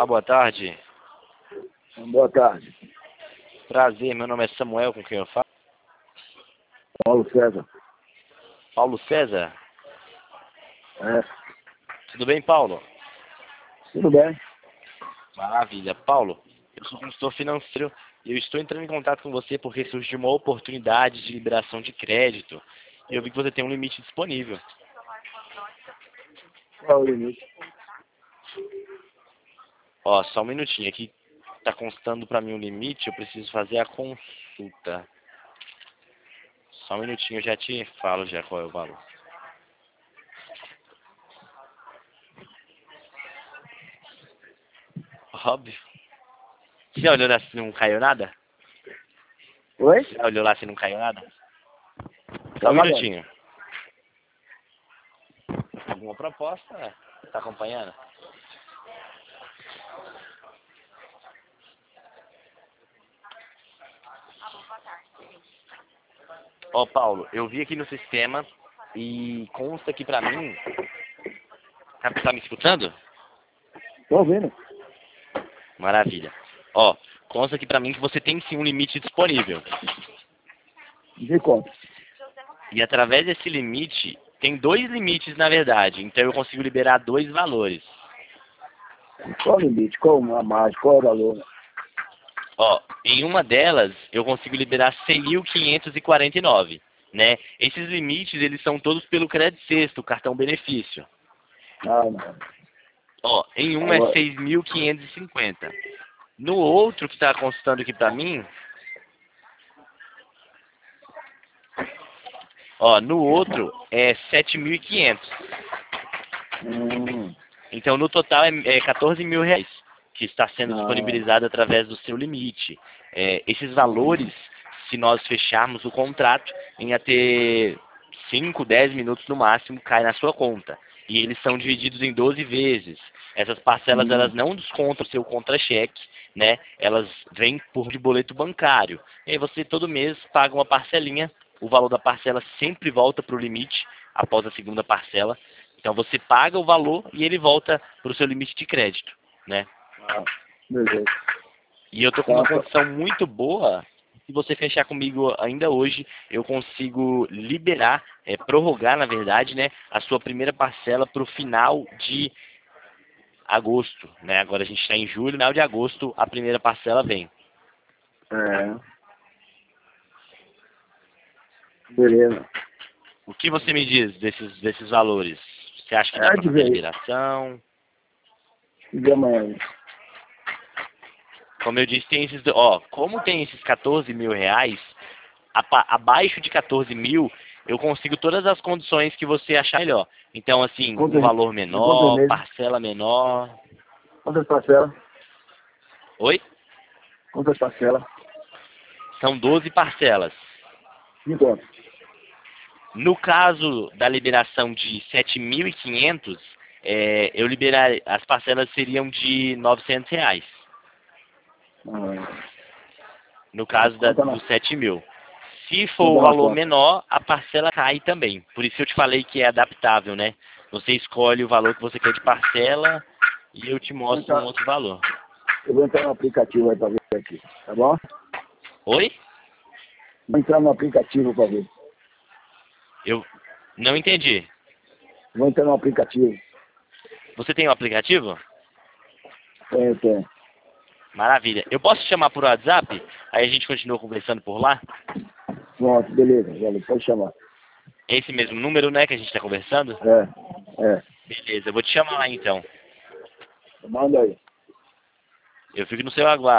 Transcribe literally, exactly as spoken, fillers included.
Olá, boa tarde. Boa tarde. Prazer, meu nome é Samuel, com quem eu falo? Paulo César. Paulo César? É. Tudo bem, Paulo? Tudo bem. Maravilha. Paulo, eu sou consultor financeiro e eu estou entrando em contato com você porque surgiu uma oportunidade de liberação de crédito e eu vi que você tem um limite disponível. Qual é o limite? Ó, só um minutinho aqui. Tá constando para mim um limite, eu preciso fazer a consulta. Só um minutinho, eu já te falo já qual é o valor. Óbvio. Você já olhou lá se não caiu nada? Oi? Você já olhou lá se não caiu nada? Só um Trabalhando. minutinho. Alguma proposta? Tá acompanhando? Ó, Paulo, eu vi aqui no sistema e consta aqui pra mim... Tá, tá me escutando? Tô ouvindo. Maravilha. Ó, consta aqui pra mim que você tem sim um limite disponível. De quanto? E através desse limite, tem dois limites na verdade. Então eu consigo liberar dois valores. Qual o limite? Qual a margem? Qual é o valor? Ó, em uma delas, eu consigo liberar cem mil quinhentos e quarenta e nove, né? Esses limites, eles são todos pelo crédito sexto, cartão benefício. Ah, não. Ó, em um é Agora, seis mil quinhentos e cinquenta. No outro que está constando aqui pra mim, ó, no outro é sete mil e quinhentos. hum, Então, no total, é, é quatorze mil reais que está sendo ah, disponibilizado através do seu limite. É, esses valores, se nós fecharmos o contrato, em até cinco, dez minutos no máximo, cai na sua conta. E eles são divididos em doze vezes. Essas parcelas, elas hum, não descontam o seu contra-cheque, né? Elas vêm por de boleto bancário. E aí você, todo mês, paga uma parcelinha. O valor da parcela sempre volta para o limite, após a segunda parcela. Então você paga o valor e ele volta para o seu limite de crédito, né? ah, beleza. E eu tô com uma Tá, condição muito boa. Se você fechar comigo ainda hoje, eu consigo liberar, é, prorrogar, na verdade, né, a sua primeira parcela para o final de agosto, né? Agora a gente está em julho, final de agosto, a primeira parcela vem. é, beleza. O que você me diz desses, desses valores? Você acha que dá É para de fazer a ver. liberação? De amanhã. Como eu disse, tem esses, ó, como tem esses quatorze mil reais, apa- abaixo de quatorze mil, eu consigo todas as condições que você achar melhor. Então, assim, um Quantos, valor de quantos menor, meses? parcela menor. Quantas parcelas? Oi? Quantas parcelas? São doze parcelas. De quanto? No caso da liberação de sete mil e quinhentos, é, eu liberar, as parcelas seriam de novecentos reais. Ah, No caso da, conta dos na, sete mil. Se for o conta na valor conta. menor, a parcela cai também. Por isso eu te falei que é adaptável, né? Você escolhe o valor que você quer de parcela e eu te Vou mostro um entrar, outro valor. eu vou entrar no aplicativo aí pra ver aqui, tá bom? Oi? Vou entrar no aplicativo pra ver. Eu não entendi. Vou entrar no aplicativo. Você tem o aplicativo? Tem, tem. Maravilha. Eu posso te chamar por WhatsApp? Aí a gente continua conversando por lá? Pronto, beleza, velho, pode chamar. É esse mesmo número, né, que a gente está conversando? É, é. Beleza, eu vou te chamar lá então. Manda aí. Eu fico no seu aguardo.